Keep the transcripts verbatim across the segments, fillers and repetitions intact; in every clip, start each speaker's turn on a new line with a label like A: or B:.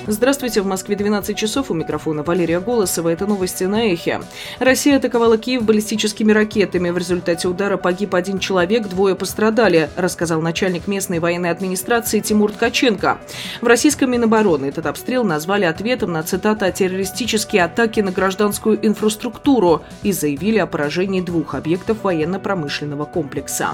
A: Здравствуйте, в Москве двенадцать часов, у микрофона Валерия Голосова. Это новости на Эхе. Россия атаковала Киев баллистическими ракетами. В результате удара погиб один человек, двое пострадали, рассказал начальник местной военной администрации Тимур Ткаченко. В российском Минобороны этот обстрел назвали ответом на, цитата, террористические атаки на гражданскую инфраструктуру и заявили о поражении двух объектов военно-промышленного комплекса.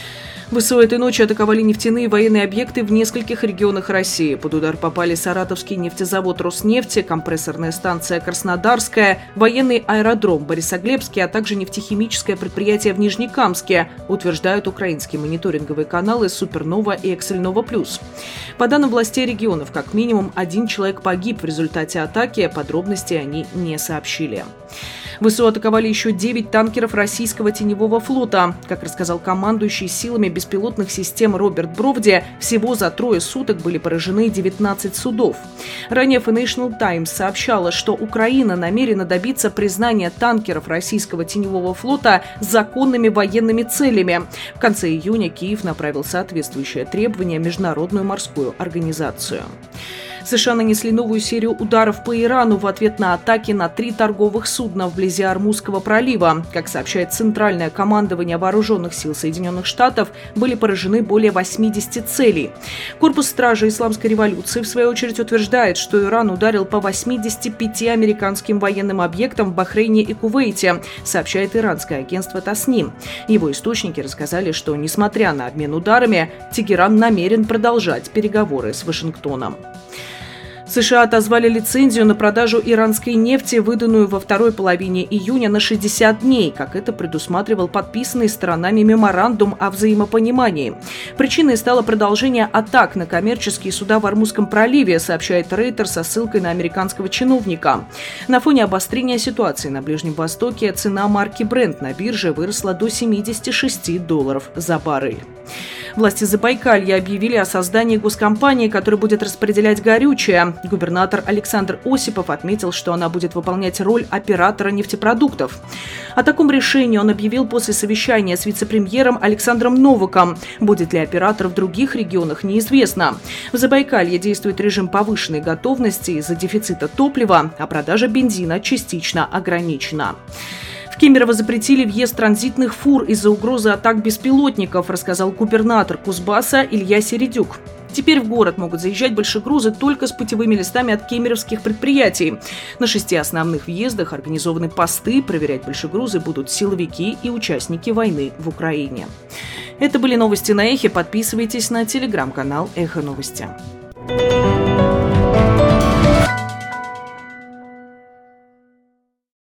A: ВСУ этой ночью атаковали нефтяные и военные объекты в нескольких регионах России. Под удар попали Саратовский нефтезавод «Роснефти», компрессорная станция «Краснодарская», военный аэродром Борисоглебский, а также нефтехимическое предприятие в Нижнекамске, утверждают украинские мониторинговые каналы «Супернова» и «Эксельнова плюс». По данным властей регионов, как минимум один человек погиб в результате атаки, подробностей они не сообщили. ВСУ атаковали еще девять танкеров российского теневого флота. Как рассказал командующий силами беспилотных систем Роберт Бровди, всего за трое суток были поражены девятнадцать судов. Ранее Financial Times сообщала, что Украина намерена добиться признания танкеров российского теневого флота законными военными целями. В конце июня Киев направил соответствующее требование в Международную морскую организацию. США нанесли новую серию ударов по Ирану в ответ на атаки на три торговых судна вблизи Ормузского пролива. Как сообщает Центральное командование Вооруженных сил Соединенных Штатов, были поражены более восьмидесяти целей. Корпус стражи Исламской революции, в свою очередь, утверждает, что Иран ударил по восьмидесяти пяти американским военным объектам в Бахрейне и Кувейте, сообщает иранское агентство Тасним. Его источники рассказали, что, несмотря на обмен ударами, Тегеран намерен продолжать переговоры с Вашингтоном. США отозвали лицензию на продажу иранской нефти, выданную во второй половине июня, на шестьдесят дней, как это предусматривал подписанный сторонами меморандум о взаимопонимании. Причиной стало продолжение атак на коммерческие суда в Ормузском проливе, сообщает Рейтер со ссылкой на американского чиновника. На фоне обострения ситуации на Ближнем Востоке цена марки Brent на бирже выросла до семидесяти шести долларов за баррель. Власти Забайкалья объявили о создании госкомпании, которая будет распределять горючее. Губернатор Александр Осипов отметил, что она будет выполнять роль оператора нефтепродуктов. О таком решении он объявил после совещания с вице-премьером Александром Новаком. Будет ли оператор в других регионах, неизвестно. В Забайкалье действует режим повышенной готовности из-за дефицита топлива, а продажа бензина частично ограничена. В Кемерово запретили въезд транзитных фур из-за угрозы атак беспилотников, рассказал губернатор Кузбасса Илья Середюк. Теперь в город могут заезжать большегрузы только с путевыми листами от кемеровских предприятий. На шести основных въездах организованы посты, проверять большегрузы будут силовики и участники войны в Украине. Это были новости на Эхе. Подписывайтесь на телеграм-канал Эхо Новости.